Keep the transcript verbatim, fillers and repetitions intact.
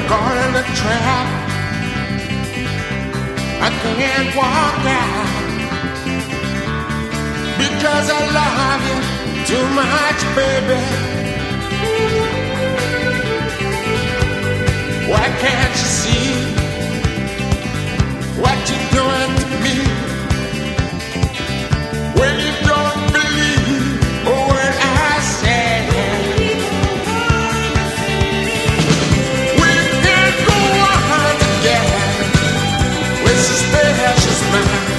caught in a trap. I can't walk out because I love you too much, baby. Why can't you see what you're doing to me? When you don't believe a word I say, we can't go on together with suspicious minds.